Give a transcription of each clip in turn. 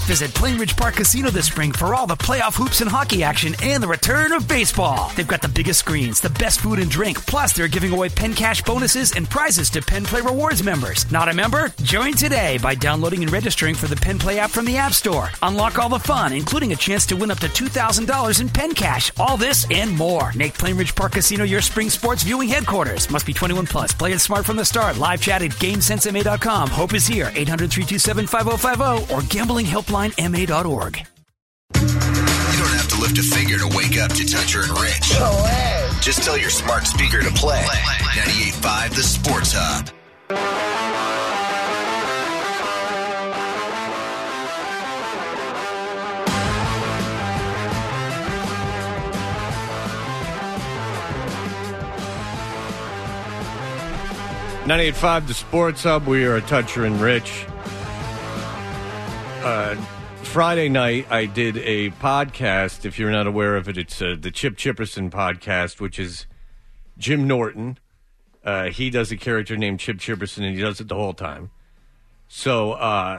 Visit Plainridge Park Casino this spring for all the playoff hoops and hockey action and the return of baseball. They've got the biggest screens, the best food and drink, plus they're giving away Penn Cash bonuses and prizes to Penn Play Rewards members. Not a member? Join today by downloading and registering for the Penn Play app from the App Store. Unlock all the fun, including a chance to win up to $2,000 in Penn Cash. All this and more. Make Plainridge Park Casino your spring sports viewing headquarters. Must be 21 plus. Play it smart from the start. Live chat at GameSenseMA.com. Hope is here. 800-327-5050 or gamblinghelplinema.org. You don't have to lift a finger to wake up to Toucher and Rich. Just tell your smart speaker to play 98.5 The Sports Hub. .98.5 The Sports Hub. We are Toucher and Rich. Friday night, I did a podcast. If you're not aware of it, it's the Chip Chipperson podcast, which is Jim Norton. He does a character named Chip Chipperson, and he does it the whole time. So,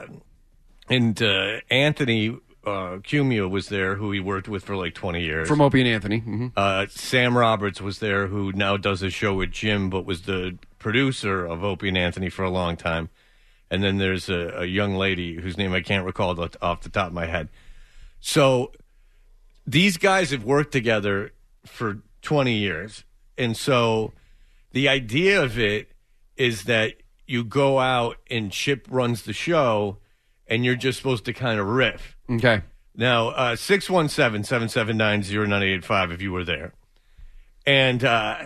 Anthony Cumia was there, who he worked with for like 20 years. From Opie and Anthony. Mm-hmm. Sam Roberts was there, who now does a show with Jim, but was the producer of Opie and Anthony for a long time. And then there's a young lady whose name I can't recall off the top of my head. So these guys have worked together for 20 years. And so the idea of it is that you go out and Chip runs the show and you're just supposed to kind of riff. Okay. Now, 617-779-0985 if you were there. And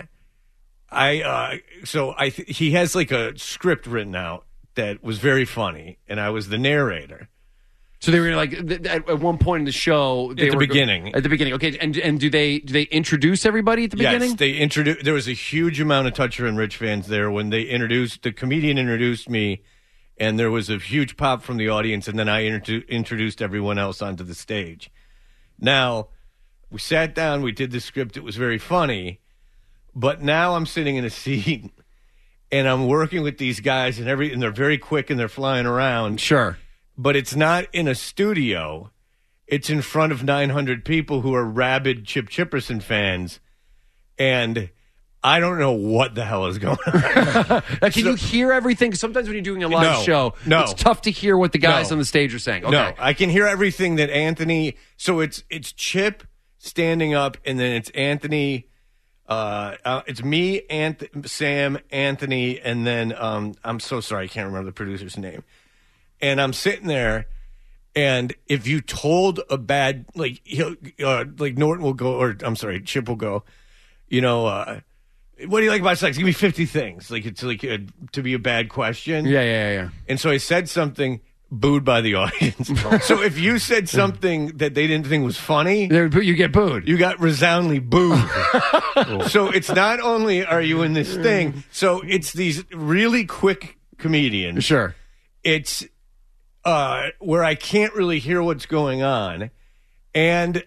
he has like a script written out that was very funny, and I was the narrator. So they were like at one point in the show. At the beginning, okay. And do they introduce everybody at the beginning? Yes, they introduced. There was a huge amount of Toucher and Rich fans there when they introduced the comedian. Introduced me, and there was a huge pop from the audience, and then I introduced everyone else onto the stage. Now we sat down, we did the script. It was very funny, but now I'm sitting in a seat. And I'm working with these guys, and they're very quick, and they're flying around. Sure. But it's not in a studio. It's in front of 900 people who are rabid Chip Chipperson fans. And I don't know what the hell is going on. Can you hear everything? Sometimes when you're doing a live show, it's tough to hear what the guys on the stage are saying. Okay. No, I can hear everything that Anthony... So it's Chip standing up, and then it's Anthony... it's me, Sam, Anthony, and then I'm so sorry, I can't remember the producer's name. And I'm sitting there, and if you told a bad, like Norton will go, or I'm sorry, Chip will go, what do you like about sex? Give me 50 things. Like it's like to be a bad question. Yeah. And so I said something. Booed by the audience. So if you said something that they didn't think was funny, you get booed. You got resoundingly booed. So it's not only are you in this thing, so it's these really quick comedians. Sure. It's where I can't really hear what's going on, and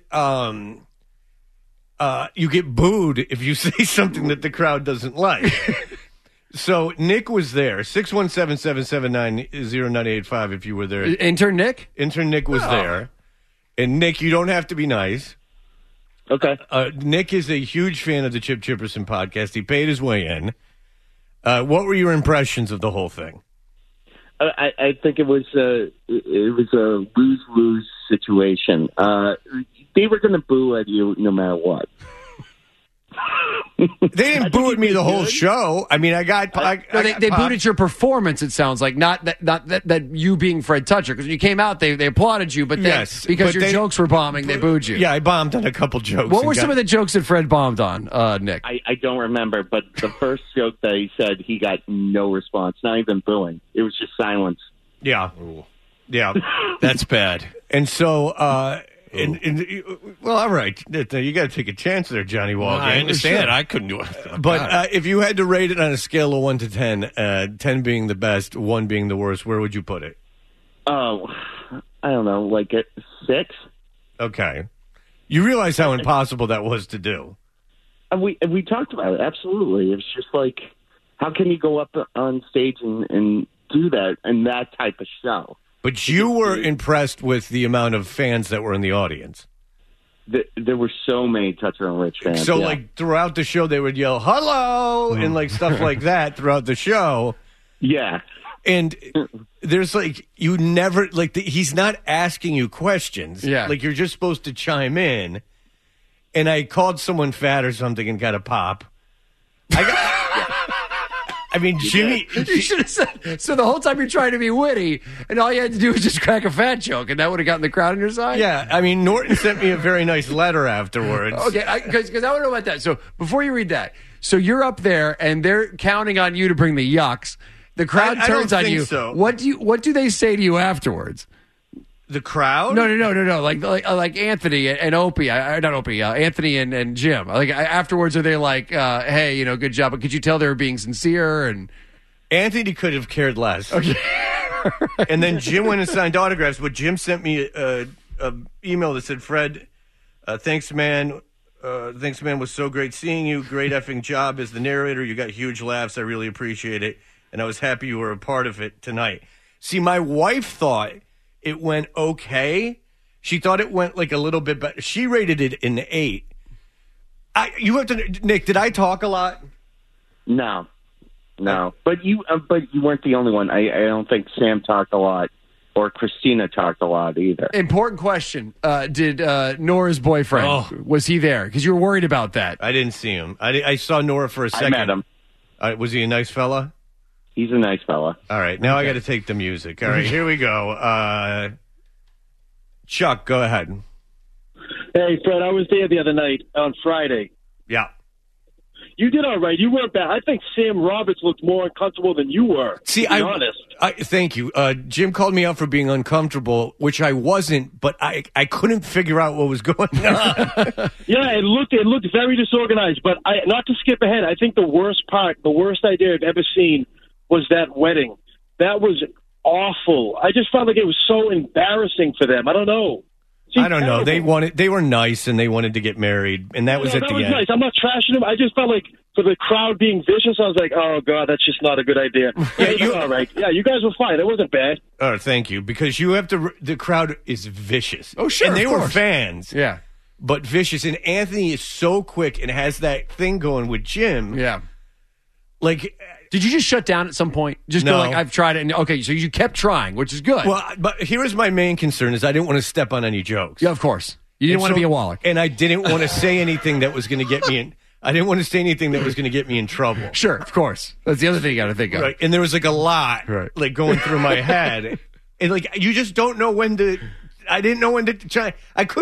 you get booed if you say something that the crowd doesn't like. So Nick was there, 617-779-0985 if you were there. Intern Nick? Intern Nick was there. And Nick, you don't have to be nice. Okay. Nick is a huge fan of the Chip Chipperson podcast. He paid his way in. What were your impressions of the whole thing? I think it was a lose-lose situation. They were going to boo at you no matter what. They didn't boo at me the whole show. I mean, they booed at your performance. It sounds like not that you being Fred Toucher, because when you came out, they applauded you, but because your jokes were bombing, they booed you. Yeah, I bombed on a couple jokes. What were some of the jokes that Fred bombed on, Nick? I don't remember, but the first joke that he said, he got no response, not even booing. It was just silence. Yeah, yeah, that's bad. And so. Well, all right. You got to take a chance there, Johnny Walker. I understand. I couldn't do it. But if you had to rate it on a scale of 1 to 10, 10 being the best, 1 being the worst, where would you put it? Oh, I don't know, like a 6. Okay. You realize how impossible that was to do. And we talked about it. Absolutely. It's just like, how can you go up on stage and do that in that type of show? But you were impressed with the amount of fans that were in the audience. There were so many Toucher and Rich fans. So, like, throughout the show, they would yell, hello, and, like, stuff like that throughout the show. Yeah. And there's, like, you never, like, he's not asking you questions. Yeah. Like, you're just supposed to chime in. And I called someone fat or something and got a pop. I mean, Jimmy. You should have said. So the whole time you're trying to be witty, and all you had to do was just crack a fat joke, and that would have gotten the crowd on your side. Yeah, I mean, Norton sent me a very nice letter afterwards. Okay, because I want to know about that. So before you read that, so you're up there, and they're counting on you to bring the yucks. The crowd turns on you. So. What do they say to you afterwards? The crowd? No. Like Anthony and Opie, not Opie. Anthony and Jim. Like afterwards, are they like, "Hey, you know, good job"? But could you tell they were being sincere? And Anthony could have cared less. Okay. And then Jim went and signed autographs. But Jim sent me a email that said, "Fred, thanks, man. Thanks, man. Was so great seeing you. Great effing job as the narrator. You got huge laughs. I really appreciate it, and I was happy you were a part of it tonight." See, my wife thought it went okay. She thought it went like a little bit better. She rated it an 8. You have to, Nick. Did I talk a lot? No. But you weren't the only one. I don't think Sam talked a lot, or Christina talked a lot either. Important question: did Nora's boyfriend was he there? Because you were worried about that. I didn't see him. I saw Nora for a second. I met him. Was he a nice fella? He's a nice fella. All right, now I got to take the music. All right, here we go. Chuck, go ahead. Hey, Fred, I was there the other night on Friday. Yeah. You did all right. You weren't bad. I think Sam Roberts looked more uncomfortable than you were, to be honest. Thank you. Jim called me out for being uncomfortable, which I wasn't, but I couldn't figure out what was going on. Yeah, it looked very disorganized. But not to skip ahead, I think the worst idea I've ever seen was that wedding. That was awful. I just felt like it was so embarrassing for them. I don't know. I don't know. They were nice and they wanted to get married, and that was at the end. Nice. I'm not trashing them. I just felt like for the crowd being vicious, I was like, oh God, that's just not a good idea. Yeah, all right. Yeah, you guys were fine. It wasn't bad. Oh, thank you. Because you have to. The crowd is vicious. Oh, sure. And they were fans. Yeah. But vicious. And Anthony is so quick and has that thing going with Jim. Yeah. Like, did you just shut down at some point? Just go like, I've tried it. And, okay, so you kept trying, which is good. Well, but here's my main concern is I didn't want to step on any jokes. Yeah, of course. You didn't want to be a Wallach. And I didn't want to say anything that was going to get me in. I didn't want to say anything that was going to get me in trouble. Sure, of course. That's the other thing you got to think of. Right. And there was like a lot like going through my head. And like, you just don't know when to, I didn't know when to try.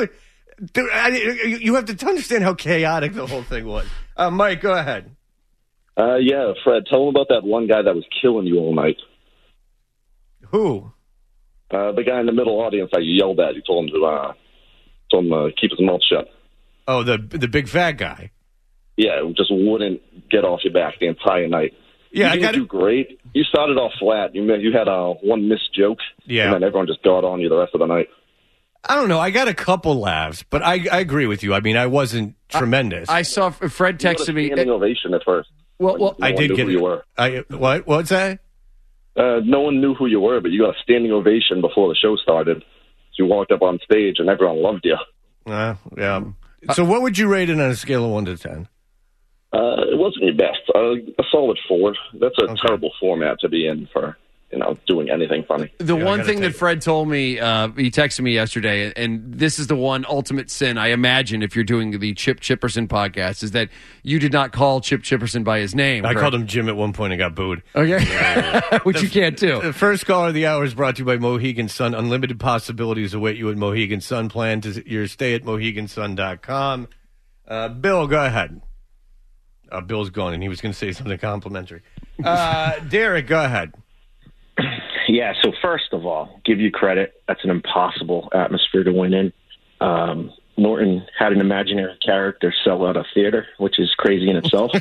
You have to understand how chaotic the whole thing was. Mike, go ahead. Yeah, Fred, tell him about that one guy that was killing you all night. Who? The guy in the middle audience that you yelled at. You told him to keep his mouth shut. Oh, the big fat guy. Yeah, just wouldn't get off your back the entire night. Yeah, you didn't do great. You started off flat. You had one missed joke. Yeah, and then everyone just got on you the rest of the night. I don't know. I got a couple laughs, but I agree with you. I mean, I wasn't tremendous. I saw Fred texted me. Standing ovation at first. Well, I did get who you were. What? What's that? No one knew who you were, but you got a standing ovation before the show started. So you walked up on stage, and everyone loved you. Yeah. So what would you rate it on a scale of 1 to 10? It wasn't your best. A solid 4. That's a terrible format to be in for, doing anything funny. The one thing that Fred told me, he texted me yesterday, and this is the one ultimate sin, I imagine, if you're doing the Chip Chipperson podcast, is that you did not call Chip Chipperson by his name. I called him Jim at one point and got booed. Okay. Which you can't do. The first caller of the hour is brought to you by Mohegan Sun. Unlimited possibilities await you at Mohegan Sun. Plan your stay at MoheganSun.com. Bill, go ahead. Bill's gone, and he was going to say something complimentary. Derek, go ahead. Yeah, so first of all, give you credit. That's an impossible atmosphere to win in. Norton had an imaginary character sell out a theater, which is crazy in itself.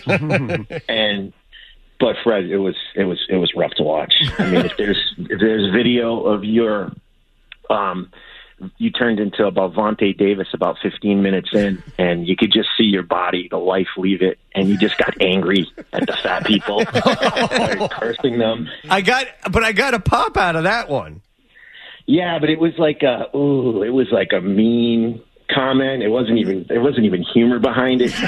But Fred, it was rough to watch. I mean, if there's video of your you turned into about Vontae Davis about 15 minutes in, and you could just see your body, the life leave it, and you just got angry at the fat people, started cursing them. I got a pop out of that one. Yeah, but it was like a mean comment. It wasn't even humor behind it.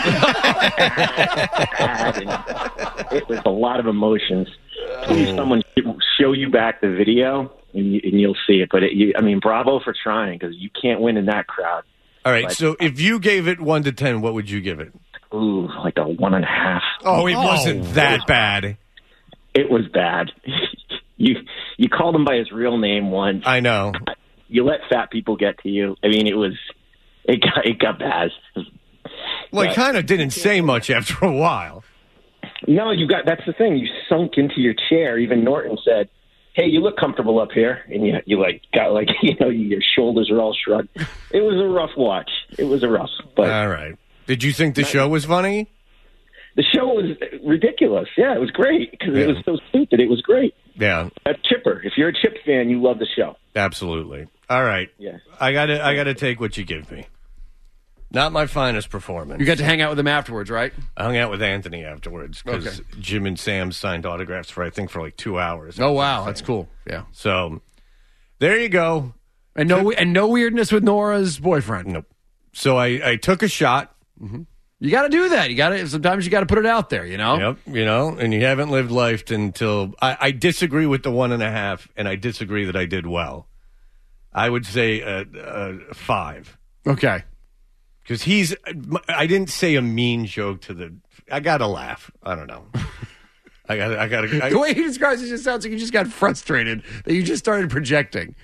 It was a lot of emotions. Please, someone show you back the video, and you'll see it. But bravo for trying, because you can't win in that crowd. All right, so if you gave it 1 to 10, what would you give it? Ooh, like a 1.5. Oh, it wasn't that bad. It was bad. You called him by his real name once. I know. You let fat people get to you. I mean, it got bad. Well, he kind of didn't say much after a while. No, that's the thing. You sunk into your chair. Even Norton said, "Hey, you look comfortable up here," and you got your shoulders are all shrugged. It was a rough watch. It was a rough. But all right. Did you think the show was funny? The show was ridiculous. Yeah, it was great because it was so stupid. It was great. Yeah. That's Chipper. If you're a Chip fan, you love the show. Absolutely. All right. Yeah. I gotta take what you give me. Not my finest performance. You got to hang out with him afterwards, right? I hung out with Anthony afterwards because Okay. Jim and Sam signed autographs for like 2 hours. Oh, wow. That's cool. Yeah. So there you go. And no weirdness with Nora's boyfriend. Nope. So I took a shot. Mm-hmm. You got to do that. Sometimes you got to put it out there, you know? Yep. And you haven't lived life until I disagree with the 1.5, and I disagree that I did well. I would say a 5. Okay. Because I didn't say a mean joke I got to laugh. I don't know. I got to. The way he describes it just sounds like you just got frustrated that you just started projecting.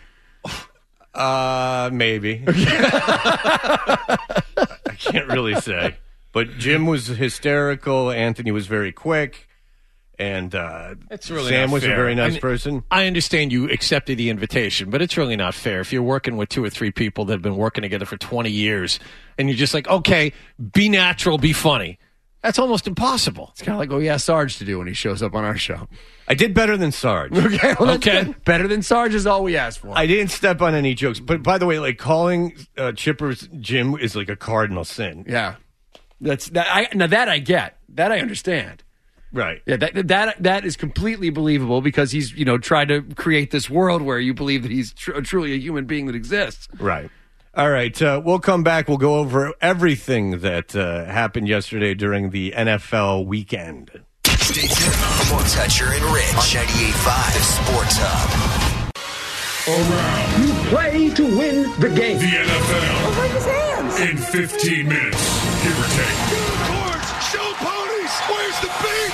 Maybe. I can't really say. But Jim was hysterical. Anthony was very quick. And it's really Sam not was fair. a very nice person. I understand you accepted the invitation, but it's really not fair. If you're working with 2 or 3 people that have been working together for 20 years, and you're just like, okay, be natural, be funny. That's almost impossible. It's kind of like what we asked Sarge to do when he shows up on our show. I did better than Sarge. Okay, well, that's good. Better than Sarge is all we asked for. I didn't step on any jokes. But by the way, like calling Chipper's Jim is like a cardinal sin. Yeah. That I get. That I understand. Right. Yeah, that is completely believable because he's, tried to create this world where you believe that he's truly a human being that exists. Right. All right. We'll come back. We'll go over everything that happened yesterday during the NFL weekend. Stay tuned for more Toucher and Rich on 98.5 The Sports Hub. You play to win the game. The NFL. Wave his hands. In 15 minutes, give or take. Show ponies. Where's the beat?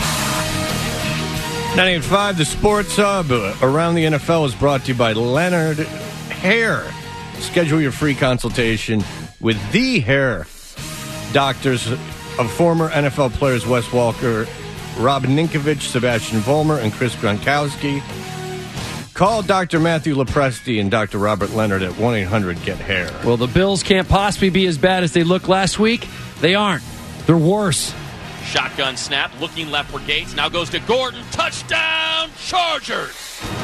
98.5 The Sports Hub around the NFL is brought to you by Leonard Hair. Schedule your free consultation with the hair doctors of former NFL players Wes Walker, Rob Ninkovich, Sebastian Vollmer, and Chris Gronkowski. Call Dr. Matthew Lepresti and Dr. Robert Leonard at 1-800-GET-HAIR. Well, the Bills can't possibly be as bad as they looked last week. They aren't. They're worse. Shotgun snap, looking left for Gates. Now goes to Gordon. Touchdown, Chargers!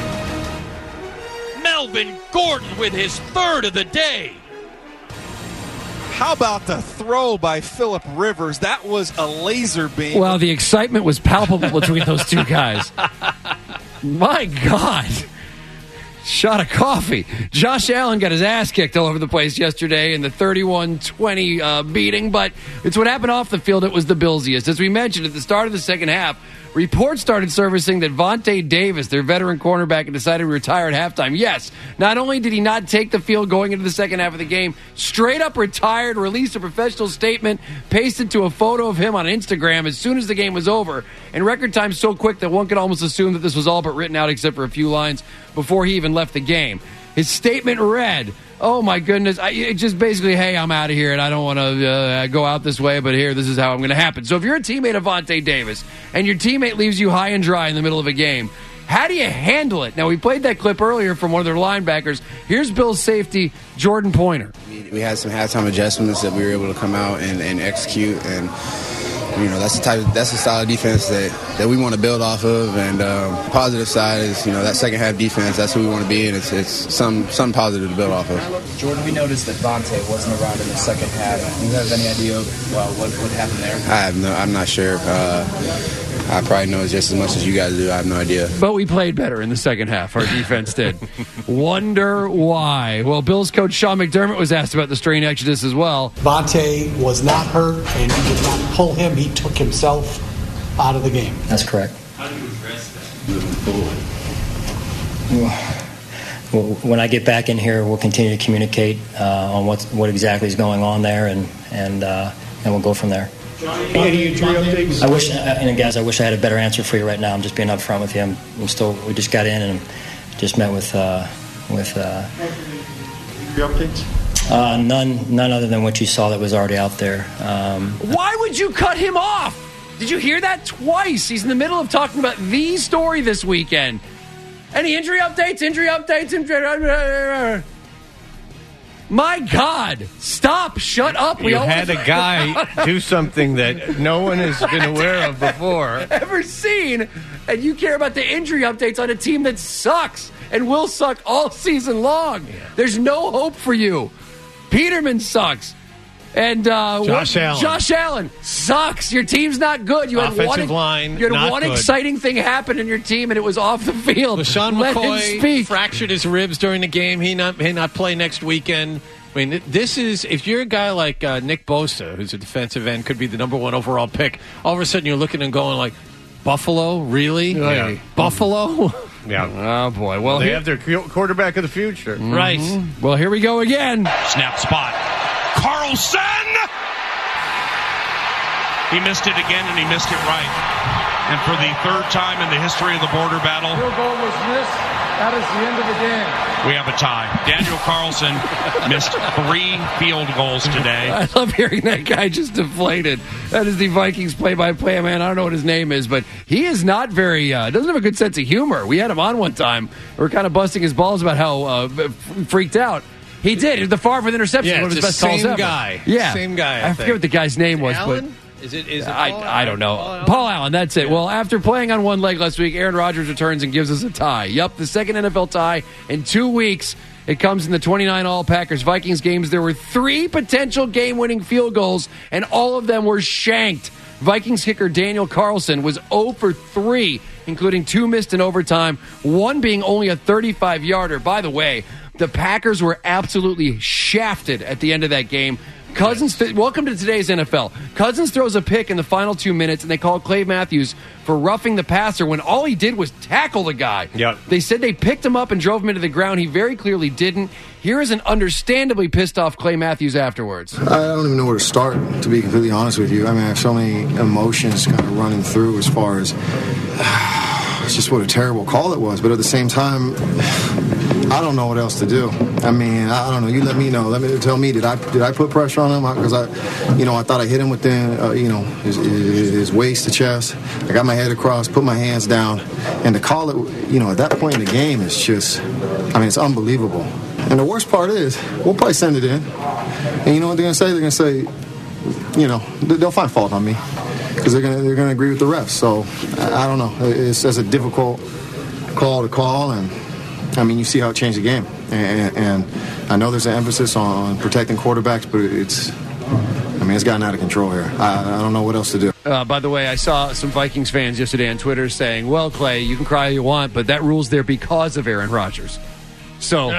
Melvin Gordon with his 3rd of the day. How about the throw by Phillip Rivers? That was a laser beam. Well, the excitement was palpable between those two guys. My God. Shot of coffee. Josh Allen got his ass kicked all over the place yesterday in the 31-20 beating, but it's what happened off the field. It was the Billsiest. As we mentioned at the start of the second half, reports started surfacing that Vontae Davis, their veteran cornerback, had decided to retire at halftime. Yes, not only did he not take the field going into the second half of the game, straight up retired, released a professional statement, pasted to a photo of him on Instagram as soon as the game was over. In record time so quick that one could almost assume that this was all but written out except for a few lines before he even left the game. His statement read, oh my goodness, it just basically, hey, I'm out of here and I don't want to go out this way, but here, this is how I'm going to happen. So if you're a teammate of Vontae Davis and your teammate leaves you high and dry in the middle of a game, how do you handle it? Now, we played that clip earlier from one of their linebackers. Here's Bill's safety, Jordan Pointer. We had some halftime adjustments that we were able to come out and execute, and that's the style of defense that we want to build off of. And positive side is that second half defense. That's who we want to be, and it's some positive to build off of. Jordan, we noticed that Vontae wasn't around in the second half. Do you have any idea of what happened there? I'm not sure. I probably know just as much as you guys do. I have no idea. But we played better in the second half. Our defense did. Wonder why. Well, Bills coach Sean McDermott was asked about the strain exodus as well. Vontae was not hurt, and he did not pull him. He took himself out of the game. That's correct. How do you address that moving forward? Well, when I get back in here, we'll continue to communicate on what exactly is going on there, and we'll go from there. Any injury updates? I wish I had a better answer for you right now. I'm just being upfront with you. We just got in and just met with injury updates? None other than what you saw that was already out there. Why would you cut him off? Did you hear that twice? He's in the middle of talking about the story this weekend. Any injury updates? My God. Stop. Shut up. You had a guy do something that no one has been aware of before. Ever seen. And you care about the injury updates on a team that sucks and will suck all season long. There's no hope for you. Peterman sucks. And Josh Allen sucks. Your team's not good. You had Offensive line, You had not one good. exciting thing happen in your team, and it was off the field. LaShawn Let him McCoy speak. fractured his ribs during the game. He may not play next weekend. I mean, this is, if you're a guy like Nick Bosa, who's a defensive end, could be the number 1 overall pick, all of a sudden you're looking and going like, Buffalo? Really? Yeah. Buffalo? Yeah. Oh, boy. Well, they have their quarterback of the future. Mm-hmm. Right. Well, here we go again. Snap spot. Carlson! He missed it again, and he missed it right. And for the third time in the history of the border battle, Field goal was missed. That is the end of the game. we have a tie. Daniel Carlson missed 3 field goals today. I love hearing that guy just deflated. That is the Vikings play-by-play man. I don't know what his name is, but he is not very, doesn't have a good sense of humor. We had him on one time. We were kind of busting his balls about how freaked out. He did. It was the Favre interception. Yeah, One of his it's best the calls same ever. guy. Yeah. Same guy, I forget what the guy's name was, Allen? but... Is it I don't know. Paul Allen, that's it. Well, after playing on one leg last week, Aaron Rodgers returns and gives us a tie. Yup, the second NFL tie in 2 weeks. It comes in the 29 All-Packers Vikings games. There were 3 potential game-winning field goals, and all of them were shanked. Vikings kicker Daniel Carlson was 0 for 3, including 2 missed in overtime, 1 being only a 35-yarder. By the way, the Packers were absolutely shafted at the end of that game. Cousins, welcome to today's NFL. Cousins throws a pick in the final 2 minutes, and they call Clay Matthews for roughing the passer when all he did was tackle the guy. Yep. They said they picked him up and drove him into the ground. He very clearly didn't. Here is an understandably pissed off Clay Matthews afterwards. I don't even know where to start, to be completely honest with you. I mean, I have so many emotions kind of running through as far as it's just what a terrible call it was. But at the same time, I don't know what else to do. I mean, I don't know. You let me know. Tell me. Did I put pressure on him? Because I thought I hit him within his waist to chest. I got my head across, put my hands down, and to call it, at that point in the game, it's just, it's unbelievable. And the worst part is, we'll probably send it in, and you know what they're gonna say? They're gonna say, they'll find fault on me because they're gonna agree with the refs. So I don't know. It's a difficult call to call, and you see how it changed the game. And I know there's an emphasis on protecting quarterbacks, but it's gotten out of control here. I don't know what else to do. By the way, I saw some Vikings fans yesterday on Twitter saying, well, Clay, you can cry all you want, but that rule's there because of Aaron Rodgers. So,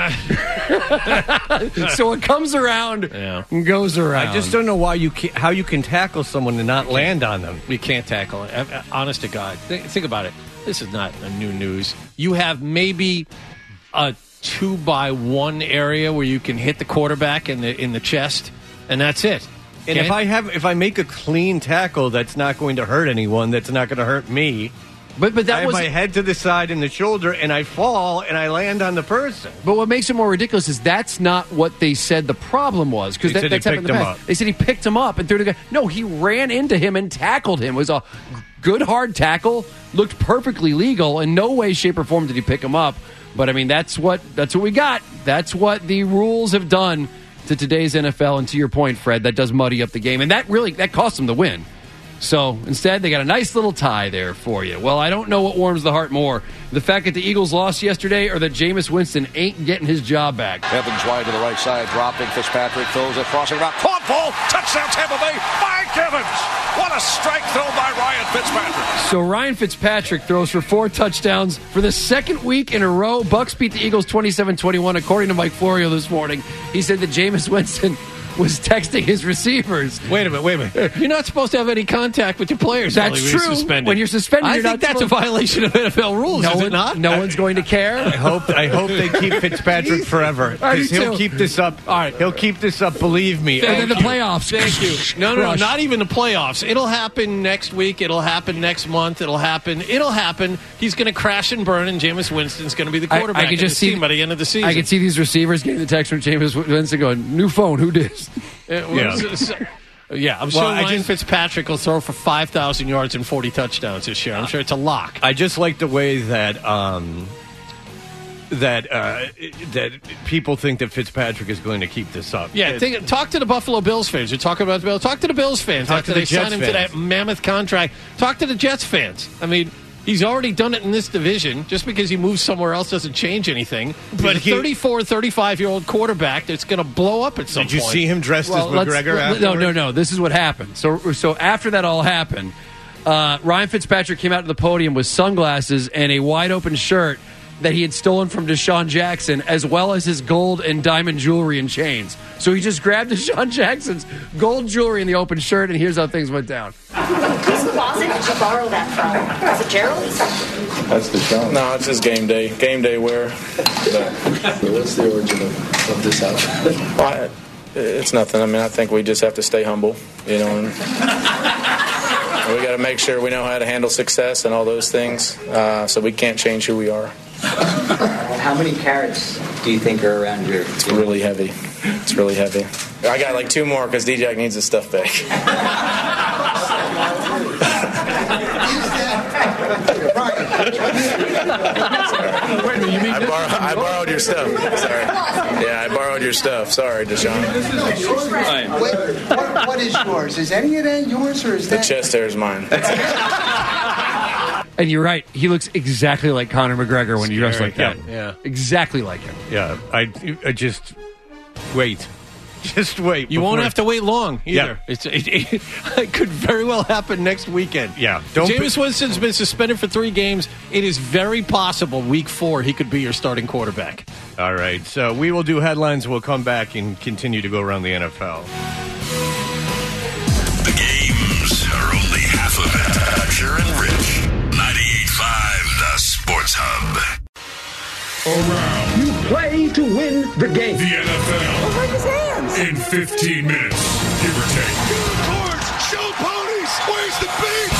so it comes around and goes around. I just don't know how you can tackle someone and not land on them. You can't tackle it. Honest to God. Think about it. This is not a new news. You have maybe a 2-by-1 area where you can hit the quarterback in the chest, and that's it. And if I make a clean tackle, that's not going to hurt anyone. That's not going to hurt me. But that I have my head to the side and the shoulder, and I fall and I land on the person. But what makes it more ridiculous is that's not what they said the problem was. Because that's happened in the past. They said he picked him up and threw the guy. No, he ran into him and tackled him. It was a good hard tackle, looked perfectly legal. In no way, shape, or form did he pick him up. But that's what we got. That's what the rules have done to today's NFL. And to your point, Fred, that does muddy up the game, and that cost them the win. So instead, they got a nice little tie there for you. Well, I don't know what warms the heart more. The fact that the Eagles lost yesterday or that Jameis Winston ain't getting his job back. Evans wide to the right side, dropping. Fitzpatrick throws it, crossing route. Caught ball. Touchdown Tampa Bay. Mike Evans. What a strike throw by Ryan Fitzpatrick. So Ryan Fitzpatrick throws for 4 touchdowns for the second week in a row. Bucs beat the Eagles 27-21. According to Mike Florio this morning, he said that Jameis Winston was texting his receivers. Wait a minute. You're not supposed to have any contact with your players. That's true. Suspended. When you're suspended, I you're think not that's a violation of NFL rules, is it not? No one's going to care. I hope they keep Fitzpatrick forever. Because he'll keep this up. All right. He'll keep this up, believe me. And then the playoffs. Thank you. No, not even the playoffs. It'll happen next week. It'll happen next month. It'll happen. He's going to crash and burn, and Jameis Winston's going to be the quarterback I could just see by the end of the season. I could see these receivers getting the text from Jameis Winston going, new phone, who dis? I'm sure Ryan Fitzpatrick will throw for 5,000 yards and 40 touchdowns this year. I'm sure it's a lock. I just like the way that that people think that Fitzpatrick is going to keep this up. Yeah, talk to the Buffalo Bills fans. You're talking about the Bills. Talk to the Bills fans. Talk to the Jets sign him to that mammoth contract. Talk to the Jets fans. I mean, he's already done it in this division. Just because he moves somewhere else doesn't change anything. But he's a 34, 35-year-old quarterback that's going to blow up at some point. Did you see him dressed as McGregor afterwards? No. This is what happened. So after that all happened, Ryan Fitzpatrick came out to the podium with sunglasses and a wide-open shirt that he had stolen from Deshaun Jackson, as well as his gold and diamond jewelry and chains. So he just grabbed Deshaun Jackson's gold jewelry in the open shirt, and here's how things went down. Whose closet did you borrow that from? Was it Gerald's? That's Deshaun. No, it's his game day wear. What's the origin of this outfit? Well, it's nothing. I mean, I think we just have to stay humble, and we got to make sure we know how to handle success and all those things, so we can't change who we are. How many carats do you think are around your... It's really heavy. I got like 2 more because DJ needs his stuff back. I borrowed your stuff. Sorry. Yeah, I borrowed your stuff. Sorry, Deshaun. What is yours? Is any of that yours, or is the chest hair is mine? And you're right. He looks exactly like Conor McGregor when you dress like that. Yeah. Exactly like him. Yeah. I just wait. Just wait. You won't have to wait long either. Yeah. It could very well happen next weekend. Yeah. Jameis Winston's been suspended for 3 games. It is very possible week 4 he could be your starting quarterback. All right. So we will do headlines. We'll come back and continue to go around the NFL. The games are only half of it. Dutcher and Rich. 98.5 The Sports Hub. Around. You play to win the game. The NFL. Break his hands. In 15 minutes, give or take. Towards show ponies. Where's the beat?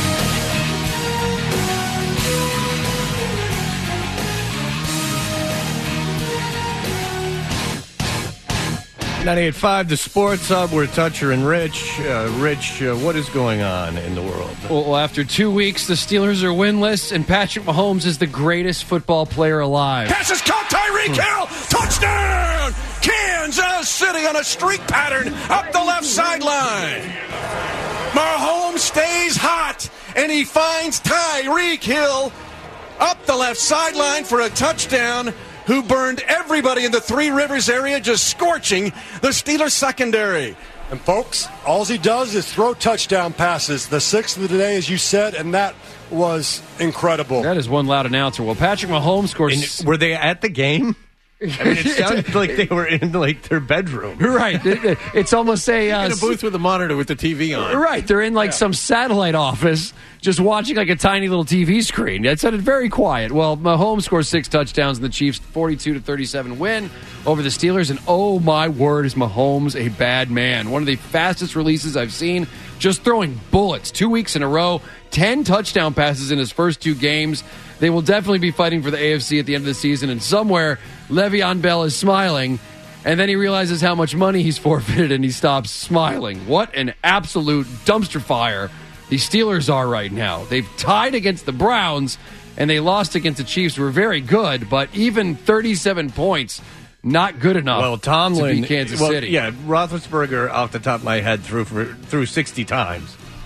.98.5 The Sports Hub. We're Dutcher and Rich. Rich, what is going on in the world? Well, after 2 weeks, the Steelers are winless, and Patrick Mahomes is the greatest football player alive. Pass is caught. Tyreek Hill. Touchdown. Kansas City on a streak pattern up the left sideline. Mahomes stays hot, and he finds Tyreek Hill up the left sideline for a touchdown, who burned everybody in the Three Rivers area, just scorching the Steelers secondary. And folks, all he does is throw touchdown passes. The 6th of the day, as you said, and that was incredible. That is one loud announcer. Well, Patrick Mahomes scores. Were they at the game? I mean, it sounded like they were in their bedroom. Right. It's almost in a booth with a monitor with the TV on. Right. They're in some satellite office just watching like a tiny little TV screen. It sounded very quiet. Well, Mahomes scores 6 touchdowns in the Chiefs' 42-37 win over the Steelers. And oh my word, is Mahomes a bad man. One of the fastest releases I've seen. Just throwing bullets 2 weeks in a row. 10 touchdown passes in his first 2 games. They will definitely be fighting for the AFC at the end of the season. And somewhere, Le'Veon Bell is smiling. And then he realizes how much money he's forfeited and he stops smiling. What an absolute dumpster fire the Steelers are right now. They've tied against the Browns and they lost against the Chiefs, who were very good. But even 37 points, not good enough. Well, Tomlin, to beat Kansas City. Yeah, Roethlisberger, off the top of my head, threw 60 times.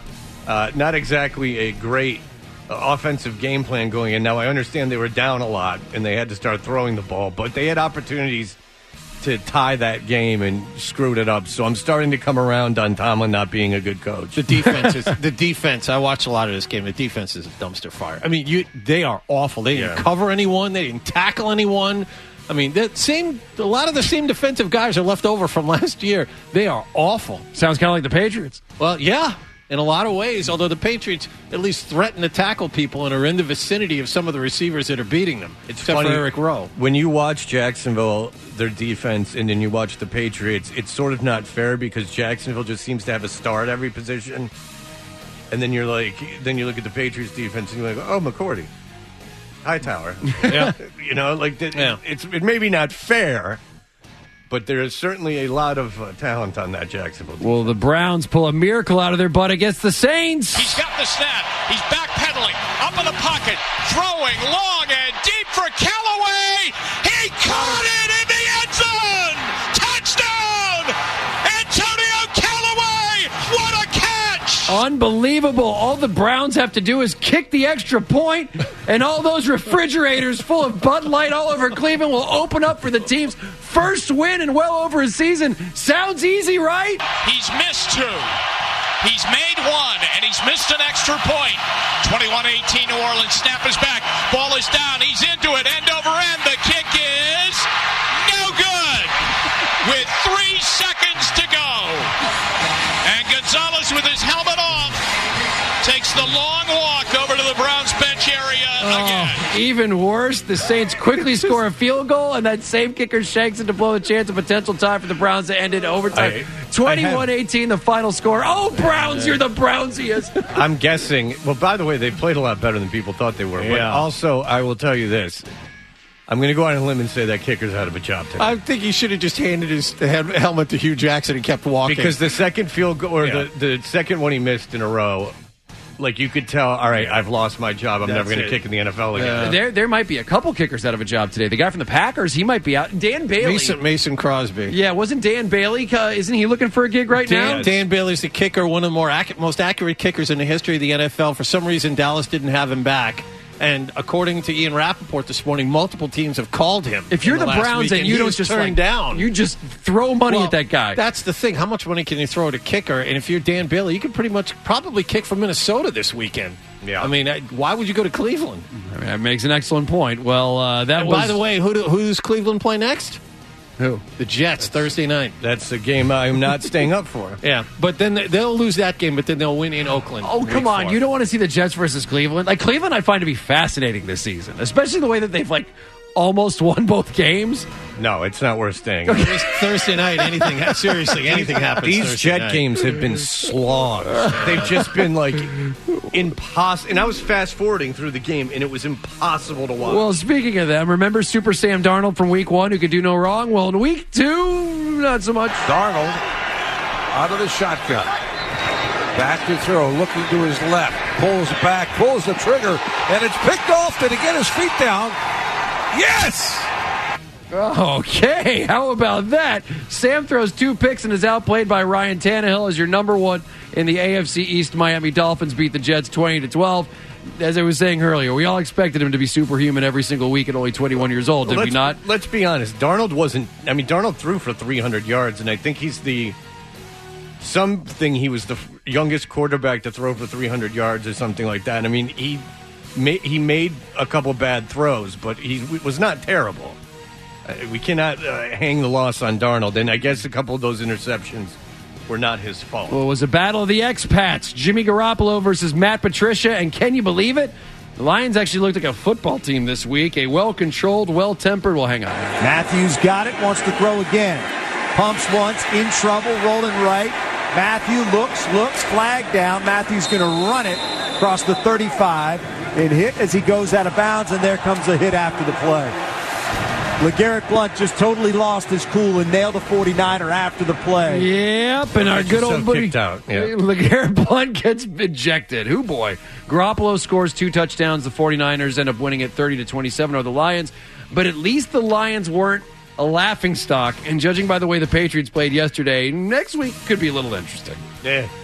Not exactly a great offensive game plan going in. Now, I understand they were down a lot and they had to start throwing the ball, but they had opportunities to tie that game and screwed it up. So I'm starting to come around on Tomlin not being a good coach. The defense. I watched a lot of this game. The defense is a dumpster fire. I mean, they are awful. They didn't cover anyone. They didn't tackle anyone. I mean, a lot of the same defensive guys are left over from last year. They are awful. Sounds kind of like the Patriots. Well, yeah, in a lot of ways, although the Patriots at least threaten to tackle people and are in the vicinity of some of the receivers that are beating them. Except funny, for Eric Rowe. When you watch Jacksonville, their defense, and then you watch the Patriots, it's sort of not fair because Jacksonville just seems to have a star at every position. And then you look at the Patriots defense and you're like, oh, McCourty. Hightower. Yeah. It's maybe not fair, but there is certainly a lot of talent on that Jacksonville team. Well, the Browns pull a miracle out of their butt against the Saints. He's got the snap. He's backpedaling, up in the pocket, throwing long and deep for Callaway. He caught it in the end zone. Touchdown! Antonio Callaway. What a catch! Unbelievable. All the Browns have to do is kick the extra point, and all those refrigerators full of Bud Light all over Cleveland will open up for the team's first win in well over a season. Sounds easy, right? He's missed two. He's made one, and he's missed an extra point. 21-18 New Orleans. Snap is back. Ball is down. He's into it. End over end. The kick is no good. With 3 seconds to go. And Gonzalez with his helmet off takes the long walk over to the Browns bench area again. Even worse, the Saints quickly score a field goal, and that same kicker shanks it to blow the chance of potential tie for the Browns to end in overtime. 21-18, the final score. Oh, Browns, you're the Brownsiest. I'm guessing. Well, by the way, they played a lot better than people thought they were. But also, I will tell you this. I'm going to go out on a limb and say that kicker's out of a job today. I think he should have just handed his helmet to Hugh Jackson and kept walking. Because the second field goal, or the second one he missed in a row, like you could tell, all right, I've lost my job. I'm never going to kick in the NFL again. There might be a couple kickers out of a job today. The guy from the Packers, he might be out. Dan Bailey. Mason Crosby. Yeah, wasn't Dan Bailey, isn't he looking for a gig right now? Dan Bailey's the kicker, one of the most accurate kickers in the history of the NFL. For some reason, Dallas didn't have him back. And according to Ian Rappaport this morning, multiple teams have called him. If you're the Browns and you don't just turn down, you just throw money at that guy. That's the thing. How much money can you throw at a kicker? And if you're Dan Bailey, you could probably kick from Minnesota this weekend. Yeah. I mean, why would you go to Cleveland? That makes an excellent point. Well, by the way, who's Cleveland play next? Who? The Jets, Thursday night. That's a game I'm not staying up for. Yeah, but then they'll lose that game, but then they'll win in Oakland. Oh, come on. You don't want to see the Jets versus Cleveland? Like, Cleveland I find to be fascinating this season, especially the way that they've, almost won both games. No, it's not worth staying. Thursday night, anything happens. These Thursday Jet night. games have been slogs. They've just been impossible. And I was fast forwarding through the game, and it was impossible to watch. Well, speaking of them, remember Super Sam Darnold from Week 1 who could do no wrong? Well, in Week 2, not so much. Darnold out of the shotgun. Back to throw, looking to his left. Pulls back, pulls the trigger, and it's picked off. Did he get his feet down? Yes! Okay, how about that? Sam throws 2 picks and is outplayed by Ryan Tannehill as your number 1 in the AFC East. Miami Dolphins beat the Jets 20-12. As I was saying earlier, we all expected him to be superhuman every single week at only 21 years old, did we not? Let's be honest. Darnold threw for 300 yards, and I think he was the youngest quarterback to throw for 300 yards or something like that. I mean, he made a couple bad throws, but he was not terrible. We cannot hang the loss on Darnold, and I guess a couple of those interceptions were not his fault. Well, it was a battle of the expats. Jimmy Garoppolo versus Matt Patricia, and can you believe it? The Lions actually looked like a football team this week. A well-controlled, well-tempered, hang on. Matthews got it, wants to throw again. Pumps once, in trouble, rolling right. Matthew looks, flag down. Matthews going to run it across the 35 and hit as he goes out of bounds, and there comes a hit after the play. LeGarrette Blount just totally lost his cool and nailed a 49er after the play. Yep, and our good old buddy kicked out. Yeah. LeGarrette Blount gets ejected. Who boy. Garoppolo scores 2 touchdowns. The 49ers end up winning it 30-27 over the Lions. But at least the Lions weren't a laughingstock. And judging by the way the Patriots played yesterday, next week could be a little interesting. Yeah.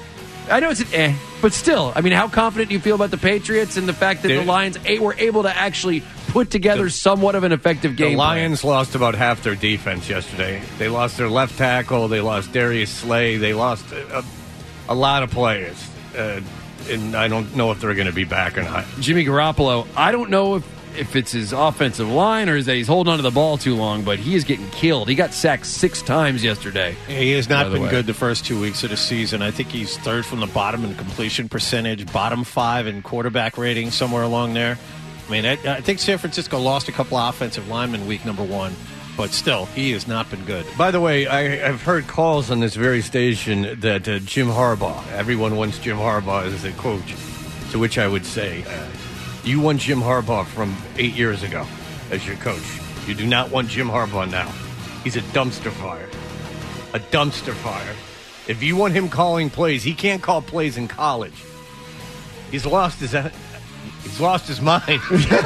I know it's an but still, I mean, how confident do you feel about the Patriots and the fact that the Lions were able to actually put together somewhat of an effective game? The Lions lost about half their defense yesterday. They lost their left tackle. They lost Darius Slay. They lost a lot of players. And I don't know if they're going to be back or not. Jimmy Garoppolo, I don't know if it's his offensive line or is that he's holding onto the ball too long, but he is getting killed. He got sacked 6 times yesterday. He has not been good the first 2 weeks of the season. I think he's third from the bottom in completion percentage, bottom 5 in quarterback rating, somewhere along there. I mean, I think San Francisco lost a couple of offensive linemen week number 1, but still, he has not been good. By the way, I've heard calls on this very station that Jim Harbaugh, everyone wants Jim Harbaugh as a coach, to which I would say, you want Jim Harbaugh from 8 years ago as your coach. You do not want Jim Harbaugh now. He's a dumpster fire. A dumpster fire. If you want him calling plays, he can't call plays in college. He's lost his mind.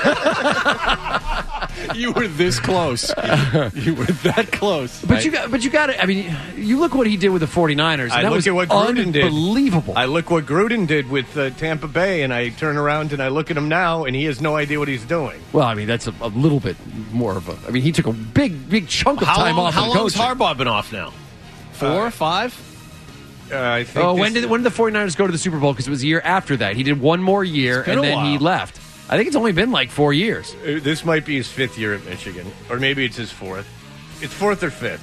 You were this close. You were that close. But you got it. I mean, you look what he did with the 49ers. And I that look was at what Gruden did. Unbelievable. I look what Gruden did with Tampa Bay, and I turn around and I look at him now, and he has no idea what he's doing. Well, I mean, that's a little bit more of a... I mean, he took a big chunk of time off. How long has Harbaugh been off now? 4, 5? I think when did the 49ers go to the Super Bowl? Because it was a year after that. He did one more year, and then he left. I think it's only been like 4 years. This might be his 5th year at Michigan, or maybe it's his 4th. It's 4th or 5th.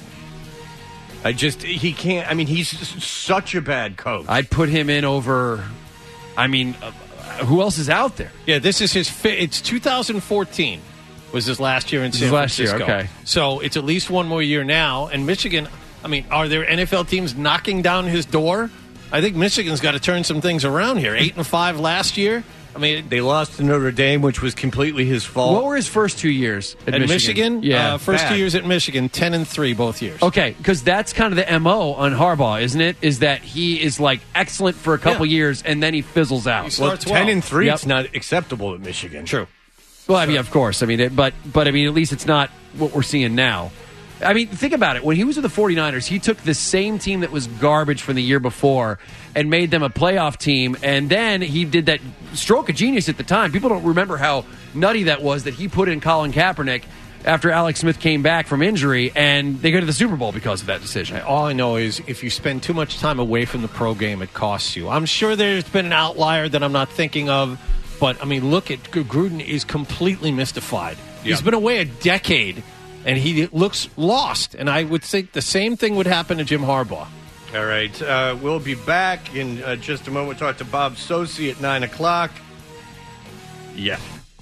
He can't. I mean, he's such a bad coach. I'd put him in over. I mean, who else is out there? Yeah, this is his. It's 2014 was his last year in San Francisco. Last year, okay. So it's at least one more year now. And Michigan. I mean, are there NFL teams knocking down his door? I think Michigan's got to turn some things around here. 8-5 last year. I mean, they lost to Notre Dame, which was completely his fault. What were his first 2 years at Michigan? Yeah, first 2 years at Michigan, 10-3 both years. Okay, because that's kind of the MO on Harbaugh, isn't it? Is that he is like excellent for a couple years and then he fizzles out. Well, 10-3 it's not acceptable at Michigan. True. Well, I mean, of course. I mean, but I mean, at least it's not what we're seeing now. I mean, think about it. When he was with the 49ers, he took the same team that was garbage from the year before and made them a playoff team, and then he did that stroke of genius at the time. People don't remember how nutty that was that he put in Colin Kaepernick after Alex Smith came back from injury, and they go to the Super Bowl because of that decision. All I know is if you spend too much time away from the pro game, it costs you. I'm sure there's been an outlier that I'm not thinking of, but, I mean, look at Gruden is completely mystified. Yep. He's been away a decade, and he looks lost. And I would think the same thing would happen to Jim Harbaugh. All right. We'll be back in just a moment. We'll talk to Bob Sosi at 9 o'clock. Yeah.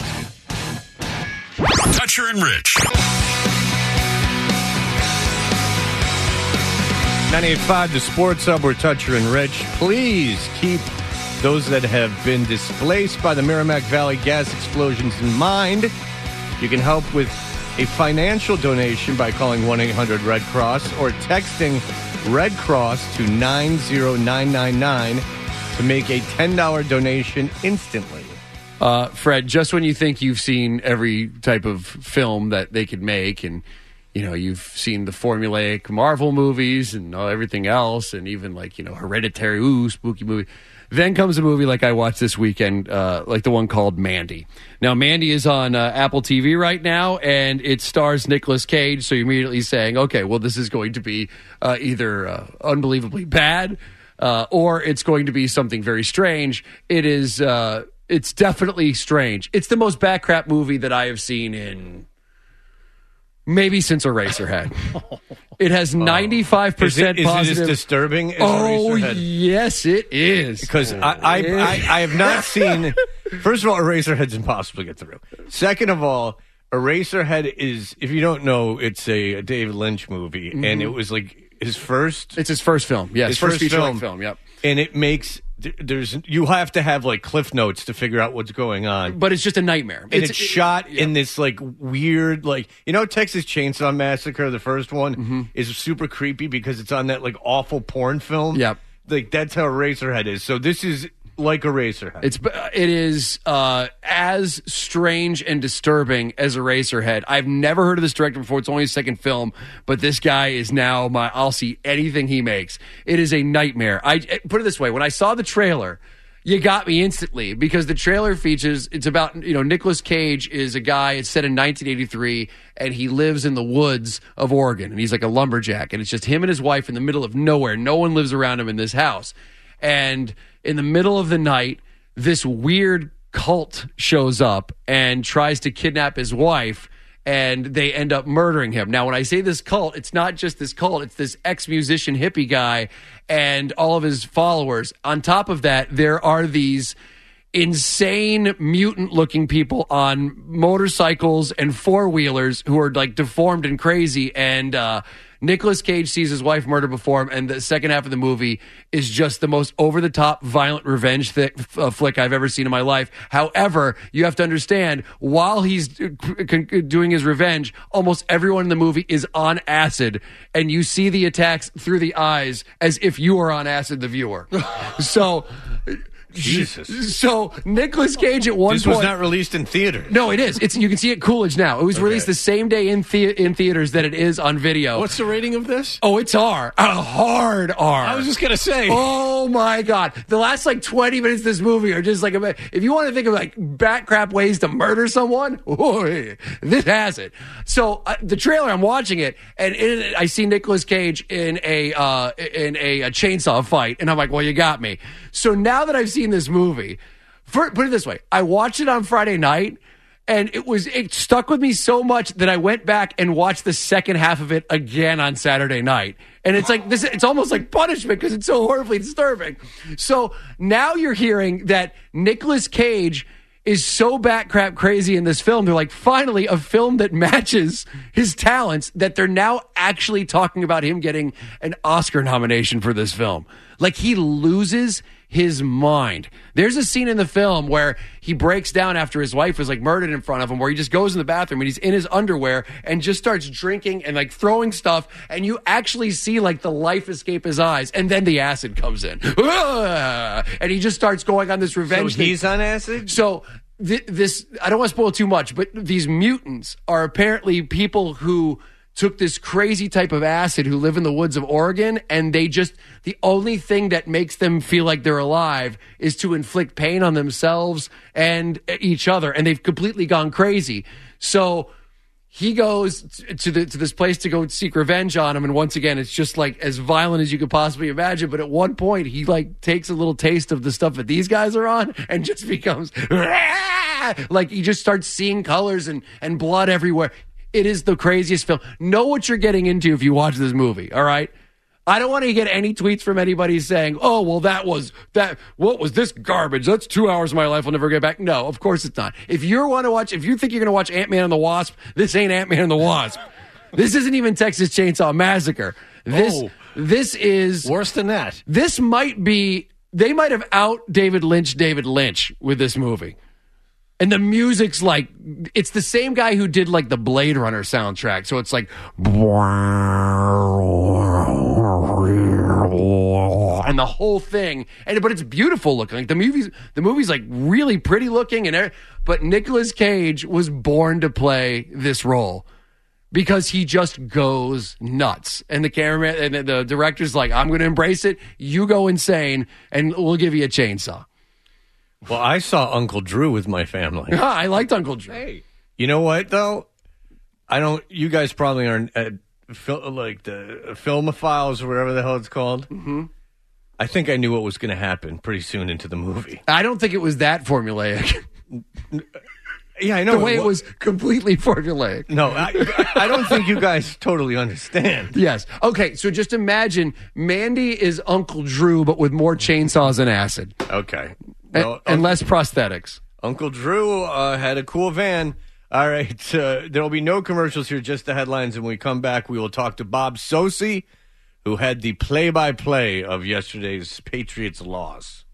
Toucher and Rich. 98.5, the Sports Hub. We're Toucher and Rich. Please keep those that have been displaced by the Merrimack Valley gas explosions in mind. You can help with a financial donation by calling 1-800-RED Cross or texting Red Cross to 90999 to make a $10 donation instantly. Fred, just when you think you've seen every type of film that they could make, and you know you've seen the formulaic Marvel movies and everything else, and even like Hereditary, spooky movie. Then comes a movie like I watched this weekend, like the one called Mandy. Now, Mandy is on Apple TV right now, and it stars Nicolas Cage, so you're immediately saying, okay, well, this is going to be either unbelievably bad or it's going to be something very strange. It's definitely strange. It's the most bad crap movie that I have seen in maybe since Eraserhead. It has 95% positive. Is it as disturbing as Eraserhead? Yes, it is. Because I have not seen... First of all, Eraserhead's impossible to get through. Second of all, Eraserhead is, if you don't know, it's a David Lynch movie, and it was like his first... It's his first film. Yeah, his first feature-length film, yep. And it makes... you have to have like cliff notes to figure out what's going on, but it's just a nightmare. And it's shot in this like weird, like Texas Chainsaw Massacre, the first one is super creepy because it's on that like awful porn film. Yep, like that's how Eraserhead is. So this is like Eraserhead. It is as strange and disturbing as Eraserhead. I've never heard of this director before. It's only his second film, but this guy is now I'll see anything he makes. It is a nightmare. I put it this way: when I saw the trailer, you got me instantly, because the trailer features, it's about, Nicolas Cage is a guy, it's set in 1983, and he lives in the woods of Oregon, and he's like a lumberjack, and it's just him and his wife in the middle of nowhere. No one lives around him in this house. And in the middle of the night, this weird cult shows up and tries to kidnap his wife, and they end up murdering him. Now, when I say this cult, it's not just this cult. It's this ex-musician hippie guy and all of his followers. On top of that, there are these insane mutant-looking people on motorcycles and four-wheelers who are, like, deformed and crazy. And Nicolas Cage sees his wife murdered before him, and the second half of the movie is just the most over-the-top violent revenge flick I've ever seen in my life. However, you have to understand, while he's doing his revenge, almost everyone in the movie is on acid, and you see the attacks through the eyes as if you are on acid, the viewer. So... Jesus. So Nicolas Cage at one point... This was not released in theaters. No, it is. You can see it Coolidge now. It was released the same day in theaters that it is on video. What's the rating of this? Oh, it's R. A hard R. I was just going to say. Oh, my God. The last, 20 minutes of this movie are just if you want to think of, bat crap ways to murder someone, this has it. So, the trailer, I'm watching it, and in it, I see Nicolas Cage in a chainsaw fight, and I'm like, well, you got me. So now that I've seen this movie, put it this way, I watched it on Friday night, and it stuck with me so much that I went back and watched the second half of it again on Saturday night. And it's like this, it's almost like punishment because it's so horribly disturbing. So now you're hearing that Nicolas Cage is so bat crap crazy in this film. They're like, finally, a film that matches his talents, that they're now actually talking about him getting an Oscar nomination for this film. Like, he loses his mind. There's a scene in the film where he breaks down after his wife was murdered in front of him, where he just goes in the bathroom and he's in his underwear and just starts drinking and throwing stuff, and you actually see the life escape his eyes, and then the acid comes in. And he just starts going on this revenge thing. So he's on acid? So this, I don't want to spoil too much, but these mutants are apparently people who took this crazy type of acid, who live in the woods of Oregon, and the only thing that makes them feel like they're alive is to inflict pain on themselves and each other, and they've completely gone crazy. So he goes to this place to go seek revenge on him, and once again, it's just as violent as you could possibly imagine. But at one point, he takes a little taste of the stuff that these guys are on, and just becomes he just starts seeing colors and blood everywhere. It is the craziest film. Know what you're getting into if you watch this movie, all right? I don't want to get any tweets from anybody saying, oh, well, what was this garbage? That's 2 hours of my life I'll never get back. No, of course it's not. If you think you're going to watch Ant-Man and the Wasp, this ain't Ant-Man and the Wasp. This isn't even Texas Chainsaw Massacre. This is... Worse than that. This might be... They might have out David Lynch with this movie. And the music's it's the same guy who did the Blade Runner soundtrack. So it's and the whole thing. But it's beautiful looking. The movie's really pretty looking, but Nicolas Cage was born to play this role because he just goes nuts. And the cameraman and the director's I'm going to embrace it. You go insane, and we'll give you a chainsaw. Well, I saw Uncle Drew with my family. I liked Uncle Drew. Hey. You know what, though? You guys probably aren't the filmophiles or whatever the hell it's called. Mm-hmm. I think I knew what was going to happen pretty soon into the movie. I don't think it was that formulaic. Yeah, I know. The way it was completely formulaic. No, I don't think you guys totally understand. Yes. Okay, so just imagine Mandy is Uncle Drew, but with more chainsaws and acid. Okay. Well, and less prosthetics. Uncle Drew had a cool van. All right, there will be no commercials here, just the headlines. And when we come back, we will talk to Bob Socci, who had the play-by-play of yesterday's Patriots loss.